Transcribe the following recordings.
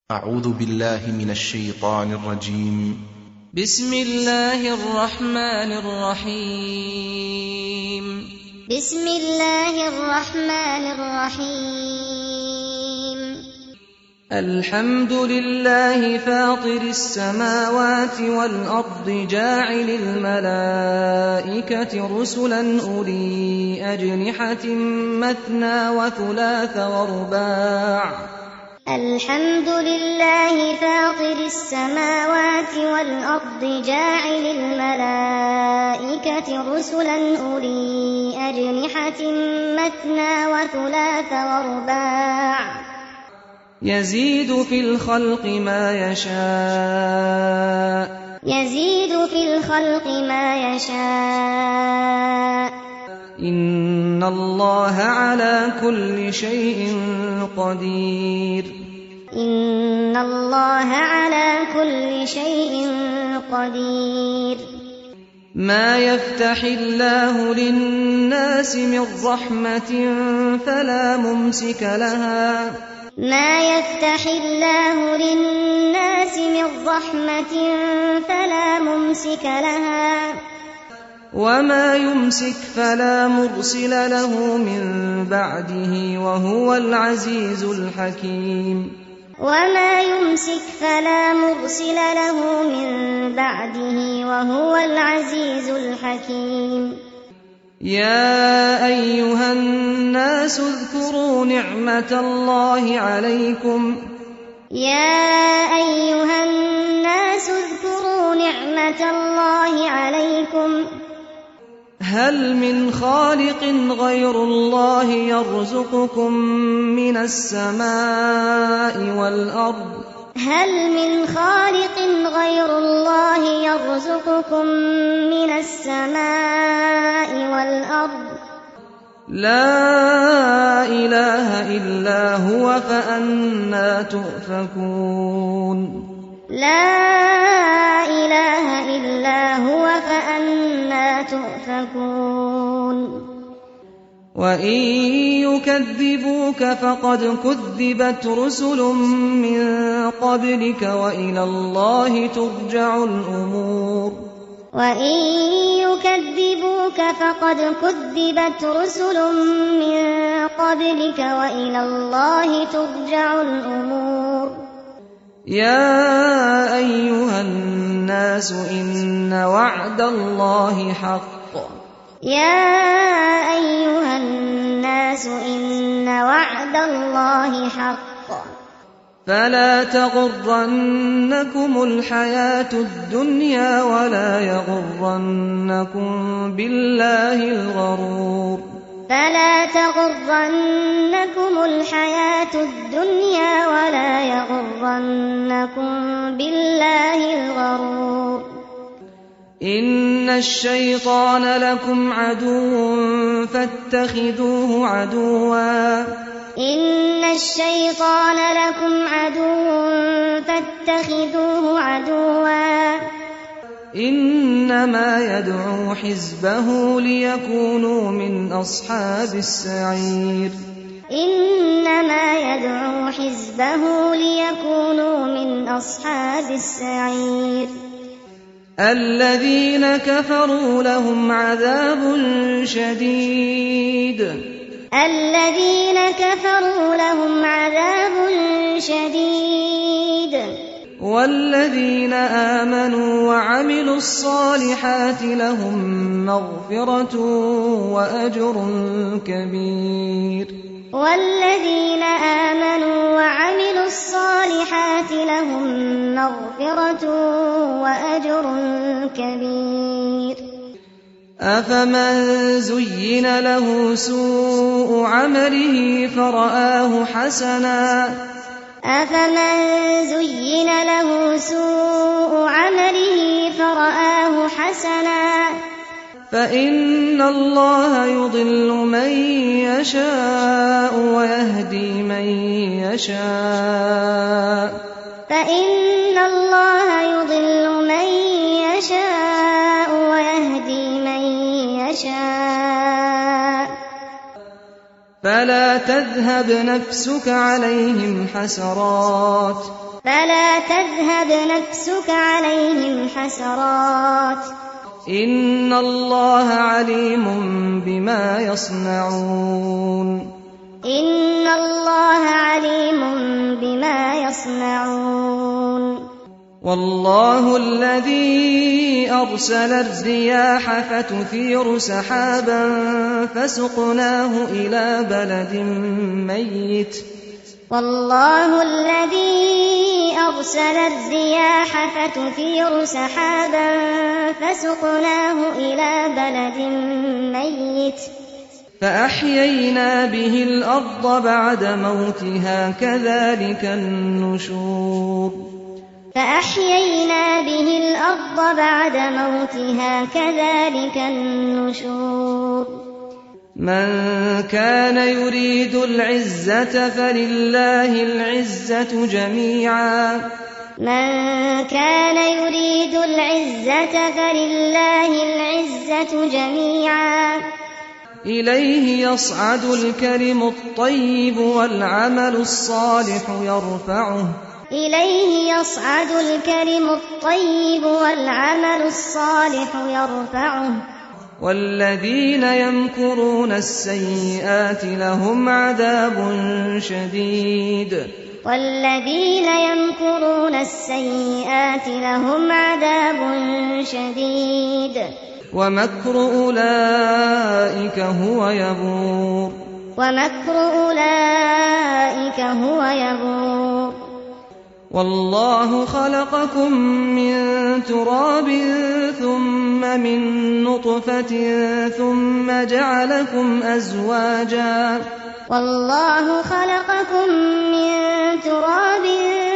أعوذ بالله من الشيطان الرجيم. بسم الله الرحمن الرحيم. بسم الله الرحمن الرحيم. الحمد لله فاطر السماوات والأرض جاعل الملائكة رسلا أولي أجنحة مثنى وثلاث ورباع. الحمد لله فاطر السماوات والأرض جاعل الملائكة رسلا أولي أجنحة مثنى وثلاث ورباع. يزيد في الخلق ما يشاء. يزيد في الخلق ما يشاء. إن الله على كل شيء قدير. إن الله على كل شيء قدير. ما يفتح الله للناس من رحمة فلا ممسك لها. ما يفتح الله للناس من رحمة فلا ممسك لها. وما يمسك فلا مرسل له من بعده وهو العزيز الحكيم. وما يمسك فلا مرسل له من بعده وهو العزيز الحكيم. يا أيها الناس اذكروا نعمة الله عليكم. يا أيها الناس اذكروا نعمة الله عليكم. هل من خالق غير الله يرزقكم من السماء والأرض؟ هل من خالق غير الله يرزقكم من السماء والأرض؟ لا إله إلا هو فأنى تؤفكون. لا إله إلا هو فأنى تؤفكون. وإن يكذبوك فقد كذبت رسل من قبلك وإلى الله ترجع الأمور. وإن يكذبوك فقد كذبت رسل من قبلك وإلى الله ترجع الأمور. يا أيها الناس إن وعد الله حق. يا أيها الناس إن وعد الله حق. فلا تغرنكم الحياة الدنيا ولا يغرنكم بالله الغرور. فلا تغرنكم الحياة الدنيا ولا يغرنكم بالله الغرور. إن الشيطان لكم عدو فاتخذوه عدوا. إن الشيطان لكم عدو فاتخذوه عدوا. إنما يدعو حزبه ليكونوا من أصحاب السعير. إنما يدعو حزبه ليكونوا من أصحاب السعير. الذين كفروا لهم عذاب شديد. الذين كفروا لهم عذاب شديد. والذين آمنوا وعملوا الصالحات لهم مغفرة وأجر كبير. والذين آمنوا وعملوا الصالحات لهم مغفرة وأجر كبير. أفمن زين له سوء عمله فرآه حسنا. أفمن زين له سوء عمله فرآه حسنا. فإن الله يضل من يشاء ويهدي من يشاء. فإن الله يضل من يشاء ويهدي من يشاء. فلا تذهب نفسك عليهم حسرات فلا تذهب نفسك عليهم حسرات إن الله عليم بما يصنعون إن الله عليم بما يصنعون والله الذي أرسل الرياح فتثير سحابا فسقناه إلى بلد ميت والله الذي أرسل الرياح فتثير سحابا فسقناه إلى بلد ميت فأحيينا به الأرض بعد موتها كذلك النشور فأحيينا به الأرض بعد موتها كذلك النشور من كان يريد العزة فلله العزة جميعا من كان يريد العزة فلله العزة جميعا إليه يصعد الكلم الطيب والعمل الصالح يرفعه إليه يصعد الكلم الطيب والعمل الصالح يرفعه والذين يمكرون السيئات لهم عذاب شديد والذين يمكرون السيئات لهم عذاب شديد ومكر أولئك هو يبور ومكر أولئك هو يبور والله خلقكم من تراب ثم من نطفة ثم جعلكم أزواجا والله خلقكم من تراب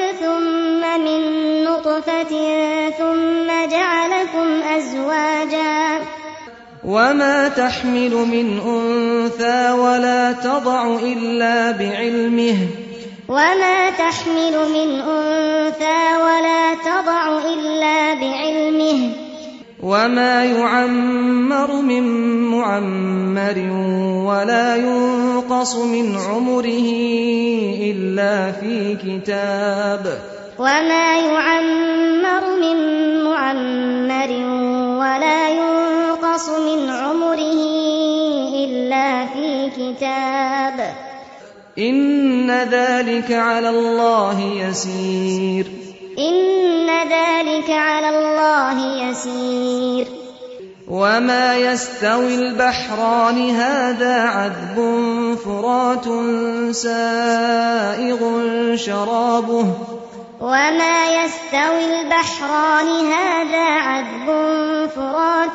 ثم من نطفة ثم جعلكم أزواجا وما تحمل من أنثى ولا تضع إلا بعلمه وما تحمل من أنثى ولا تضع إلا بعلمه وما يعمر من معمر ولا ينقص من عمره إلا في كتاب وما يعمر من معمر ولا ينقص من عمره إلا في كتاب إن ذلك على الله يسير إن ذلك على الله يسير وما يستوي البحران هذا عذب فرات سائغ شرابه وما يستوي البحران هذا عذب فرات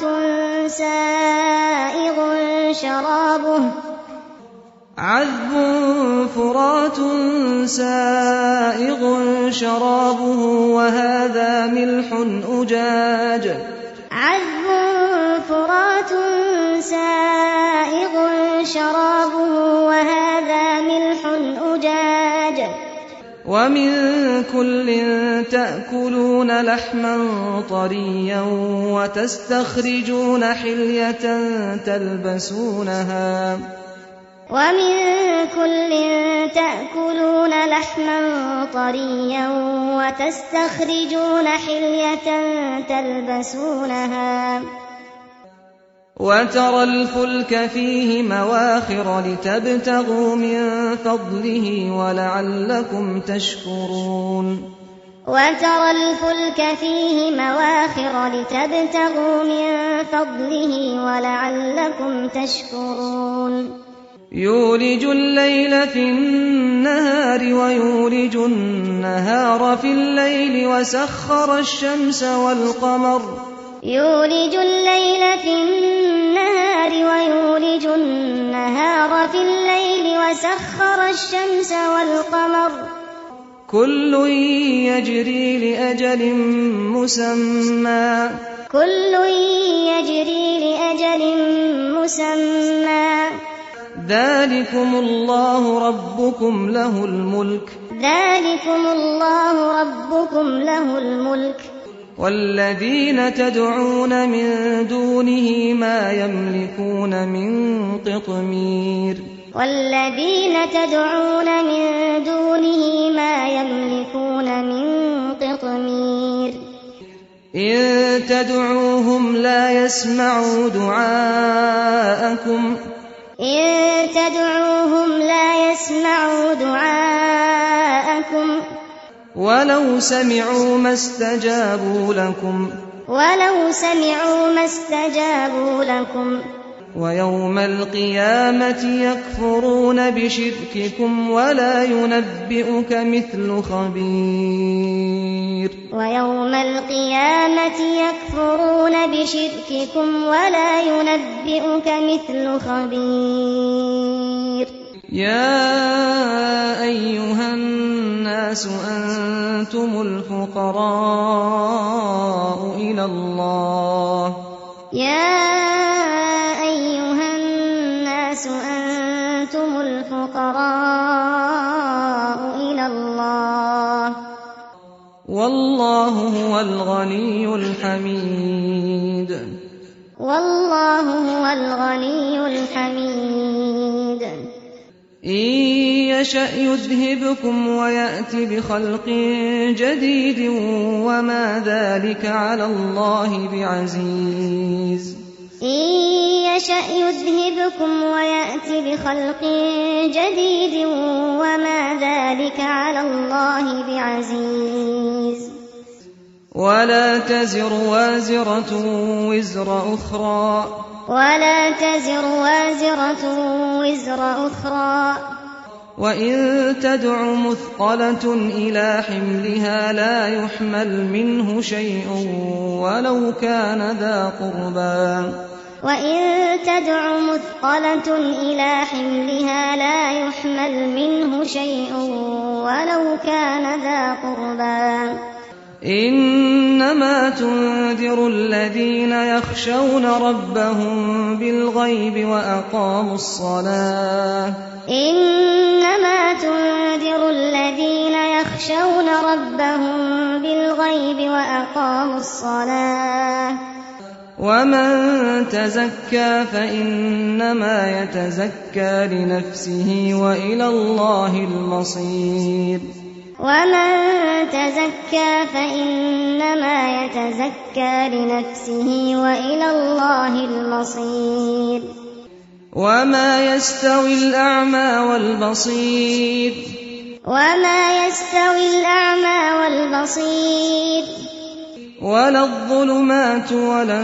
سائغ شرابه عذب فرات سائغ شرابه وهذا ملح أجاج عذب فرات سائغ شرابه وهذا ملح أجاج ومن كل تأكلون لحما طريا وتستخرجون حلية تلبسونها ومن كل تأكلون لحما طريا وتستخرجون حلية تلبسونها وترى الفلك فيه مواخر لتبتغوا من فضله ولعلكم تشكرون وترى الفلك فيه مواخر لتبتغوا من فضله ولعلكم تشكرون يولج الليل في النهار ويولج النهار في الليل وسخر الشمس والقمر يولج الليل في النهار ويولج النهار في الليل وسخر الشمس والقمر كل يجري لأجل مسمى كل يجري لأجل مسمى ذلكم الله ربكم له الملك ذلكم الله ربكم له الملك والذين تدعون من دونه ما يملكون من قطمير والذين تدعون من دونه ما يملكون من إن تدعوهم لا يسمعوا دعاءكم ولو سمعوا ما استجابوا لكم ويوم القيامة يكفرون بشرككم ولا ينبئك مثل خبير يا أيها الناس أنتم الفقراء إلى الله والله هو الغني الحميد إن يشأ يذهبكم ويأت بخلق جديد وما ذلك على الله بعزيز ولا تزر وازرة وزر أخرى وإن تدع مثقلة إلى حملها لا يحمل منه شيء ولو كان ذا قربى إنما تنذر الذين يخشون ربهم بالغيب وأقاموا الصلاة ومن تزكى فإنما يتزكى لنفسه وإلى الله المصير وما يستوي الأعمى والبصير ولا الظلمات ولا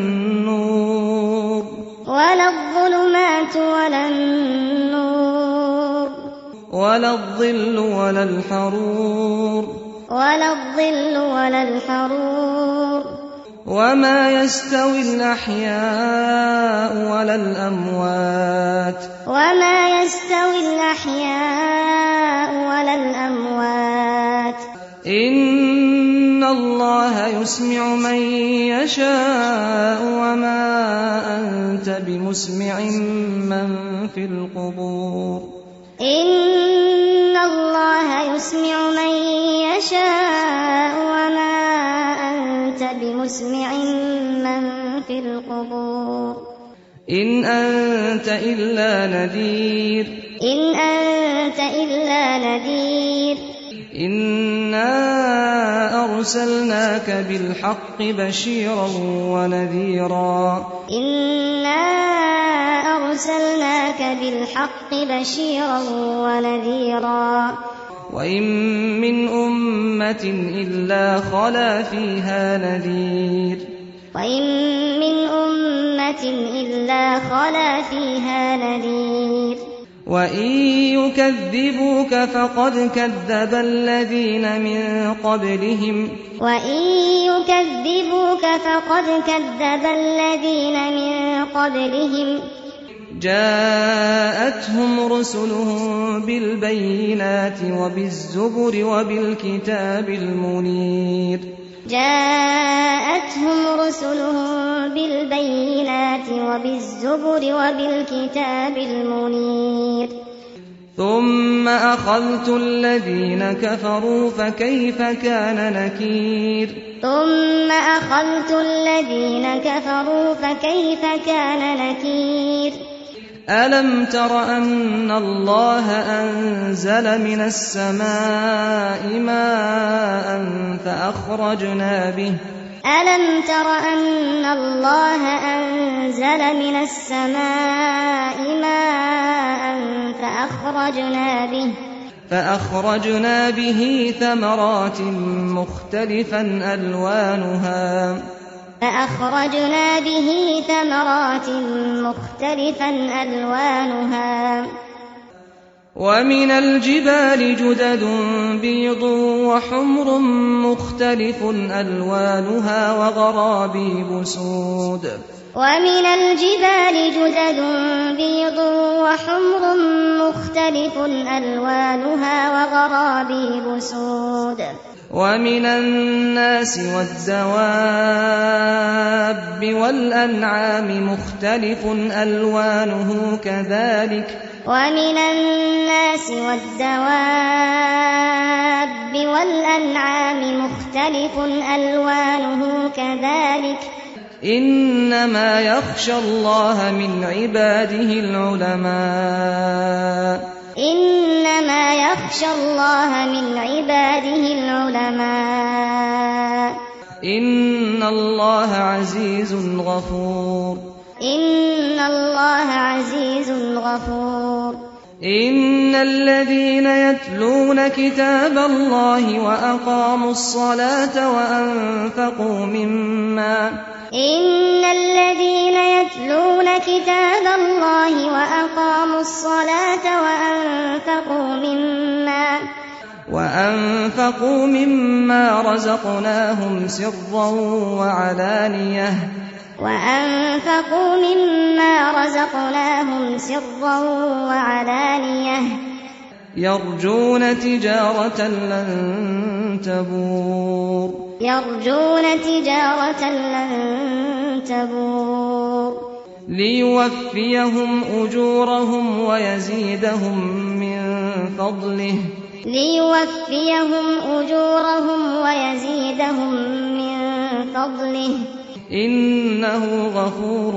النور ولا الظل ولا الحرور وما يستوي الأحياء ولا الأموات إن الله يسمع من يشاء وما أنت بمسمع من في القبور إن أنت إلا نذير إنا أرسلناك بالحق بشيرا ونذيرا وإن من أمة إلا خلا فيها نذير وإن يكذبوك فقد كذب الذين من قبلهم جاءتهم رسلهم بالبينات وبالزبر وبالكتاب المنير ثم أخذت الذين كفروا فكيف كان نكير ألم تر أن الله أنزل من السماء ماء ألم تر أن الله أنزل من السماء ماء فأخرجنا به ثمرات مختلفا ألوانها ومن الجبال جدد بيض وحمر مختلف ألوانها وغرابيب سود ومن الناس والدواب والأنعام مختلف ألوانه كذلك إنما يخشى الله من عباده العلماء إن الله عزيز غفور إن الذين يتلون كتاب الله وأقاموا الصلاة وأنفقوا مما رزقناهم سرا وعلانية يرجون تجارة لن تبور ليوفيهم أجورهم ويزيدهم من فضله إنه غفور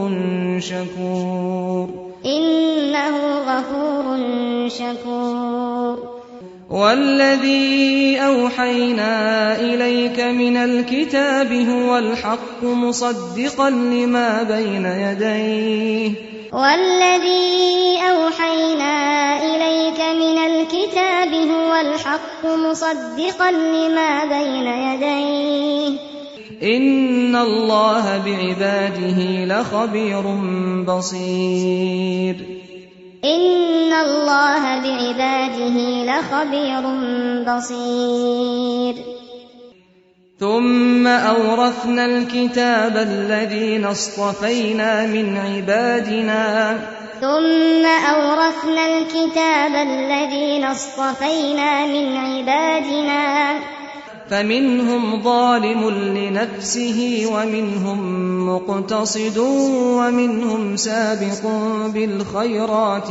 شكور والذي أوحينا إليك من الكتاب هو الحق مصدقا لما بين يديه إن الله بعباده لخبير بصير ثم أورثنا الكتاب الذين اصطفينا من عبادنا فمنهم ظالم لنفسه ومنهم مقتصد ومنهم سابق بالخيرات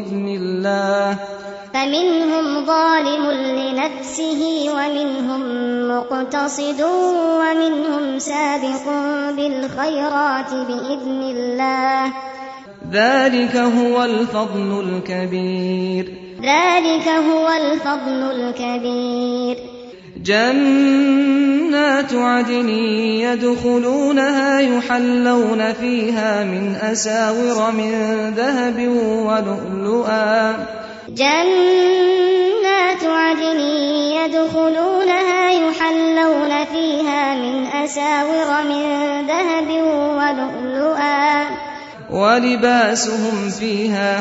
بإذن الله ذلك هو الفضل الكبير جنات عدن يدخلونها يحلون فيها من أساور من ذهب ولؤلؤا ولباسهم فيها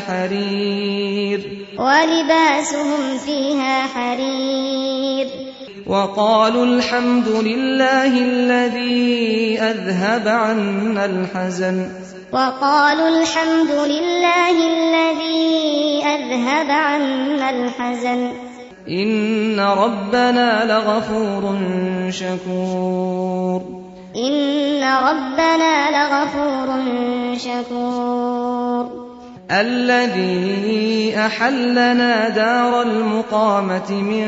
حرير وقالوا الحمد لله الذي أذهب عنا الحزن إن ربنا لغفور شكور الذي أحلنا دار المقامة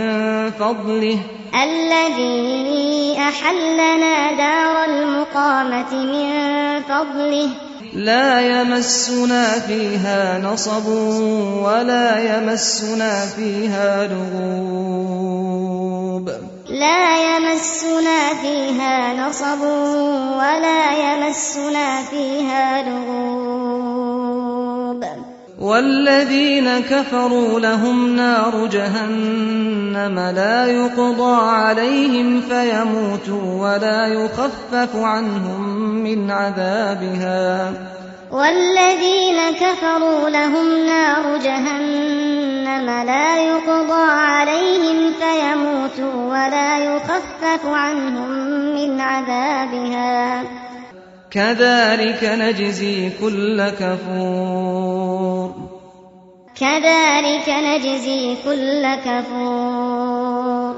من فضله لا يمسنا فيها نصب ولا يمسنا فيها لغوب لا يمسنا فيها نصب ولا يمسنا فيها لغوب والذين كفروا لهم نار جهنم لا يقضى عليهم فيموتوا ولا يخفف عنهم من عذابها والذين كفروا لهم نار جهنم لا يقضى عليهم فيموتوا ولا يخفف عنهم من عذابها كذلك نجزي كل كفور كذلك نجزي كل كفور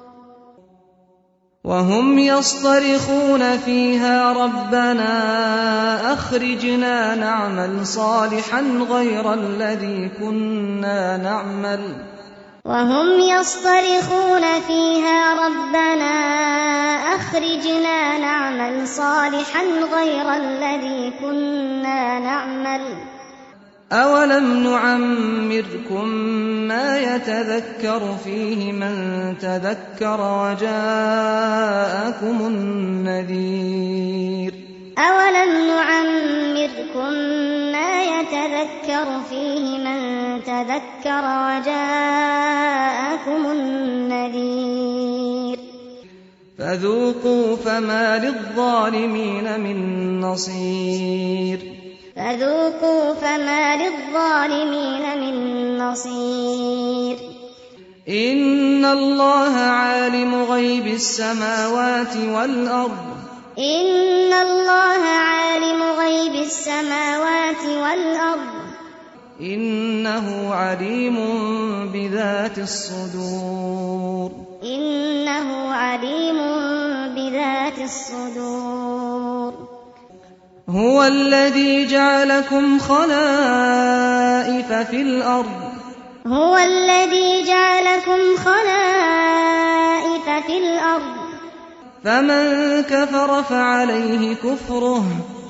وهم يصطرخون فيها ربنا أخرجنا نعمل صالحا غير الذي كنا نعمل وهم يصطرخون فيها ربنا أخرجنا نعمل صالحا غير الذي كنا نعمل أولم نعمركم ما يتذكر فيه من تذكر وجاءكم النذير أولم نعمركم ما يتذكر فيه من تذكر وجاءكم النذير فذوقوا فما للظالمين من نصير فذوقوا فما للظالمين من نصير إن الله عالم غيب السماوات والأرض إن الله عالم غيب السماوات والأرض إنه عليم بذات الصدور إنه عليم بذات الصدور هو الذي جعلكم خلائف في الأرض هو الذي جعلكم خلائف في الأرض فمن كفر فعليه كفره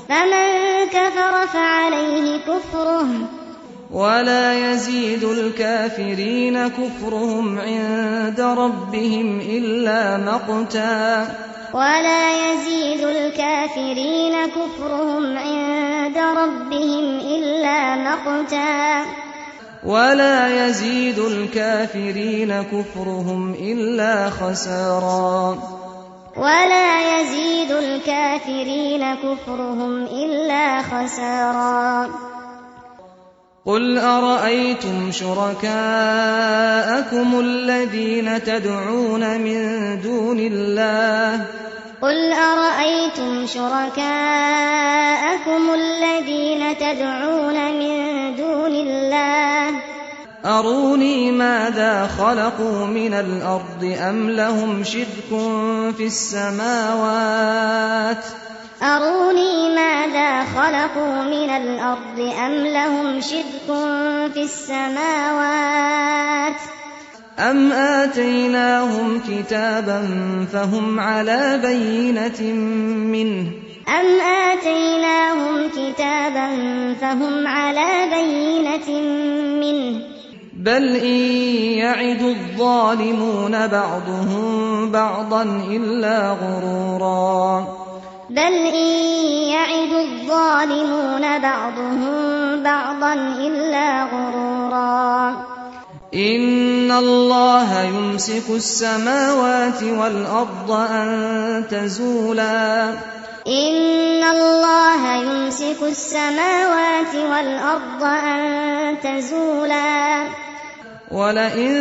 ولا يزيد الكافرين كفرهم عند ربهم إلا مقتا ولا يزيد الكافرين كفرهم عند ربهم إلا مقتا ولا يزيد الكافرين كفرهم إلا خسارا ولا يزيد الكافرين كفرهم إلا خسارا قل أرأيتم شركاءكم الذين تدعون من دون الله قل أرأيتم شركاءكم الذين تدعون من دون الله أروني ماذا خلقوا من الأرض أم لهم شرك في السماوات أروني ماذا خلقوا من الأرض أم لهم شرك في السماوات أم آتيناهم كتابا فهم على بينة منه أم آتيناهم كتابا فهم على بينة منه بل إن يعد الظالمون بعضهم بعضا إلا غرورا بل إن يعد الظالمون بعضهم بعضا إلا غرورا إن الله يمسك السماوات والأرض أن تزولا إن الله يمسك السماوات والأرض أن تزولا ولئن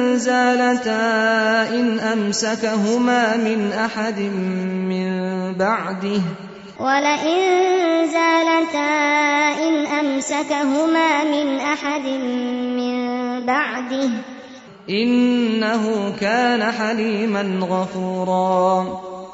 زالتا إن أمسكهما من أحد من بعده ولئن زالتا إن أمسكهما من أحد من بعده إنه كان حليما غفورا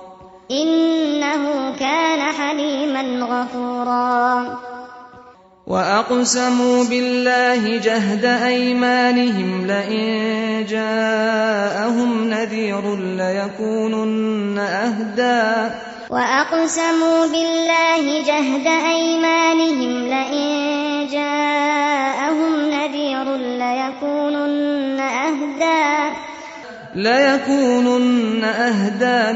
إنه كان حليما غفورا وأقسموا بالله جهد أيمانهم لئن جاءهم نذير ليكونن أهدى وأقسموا بالله جهد أيمانهم لئن جاءهم نذير ليكونن أهدى ليكونن أهدى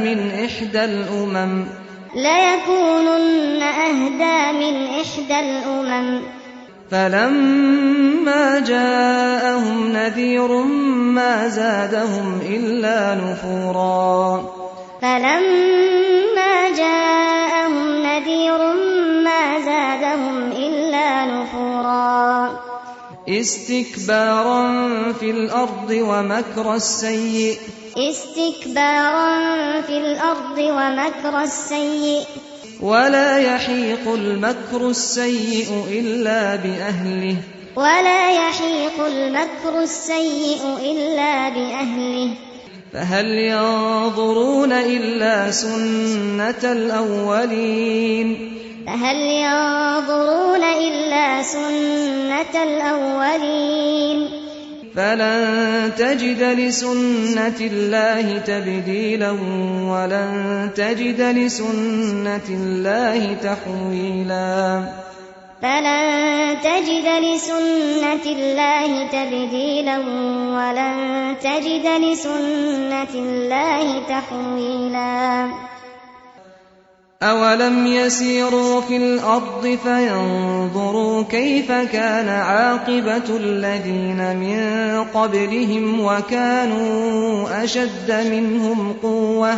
من إحدى الأمم فلما جاءهم نذير ما زادهم إلا نفورا استكبارا في الأرض ومكر السيء ولا يحيق المكر السيء إلا بأهله فهل ينظرون إلا سنة الأولين فلن تجد لسنة الله تبديلا ولن تجد لسنة الله تحويلا أولم يسيروا في الأرض فينظروا كيف كان عاقبة الذين من قبلهم وكانوا أشد منهم قوة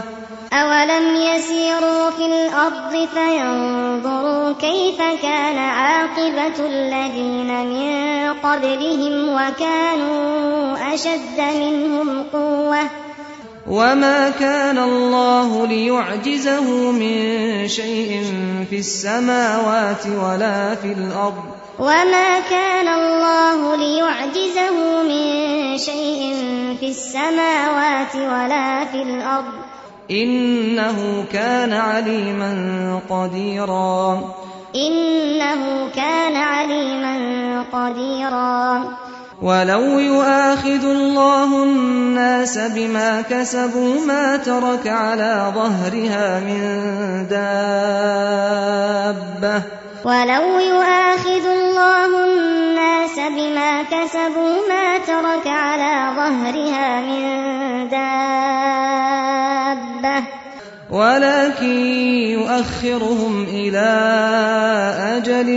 وما كان الله ليعجزه من شيء في السماوات ولا في الأرض إنه كان عليما قديرا ولو يؤاخذ الله الناس بما كسبوا ما ترك على ظهرها من دابة ولكن يؤخرهم إلى أجل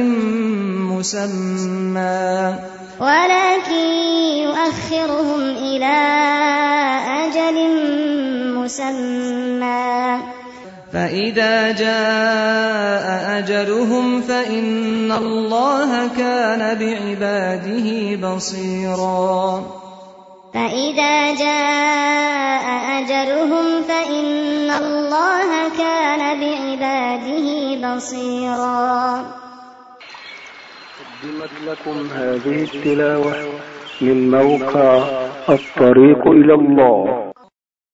مسمى فإذا جاء أجلهم فإن الله كان بعباده بصيرا قدمت لكم هذه التلاوة من موقع الطريق إلى الله.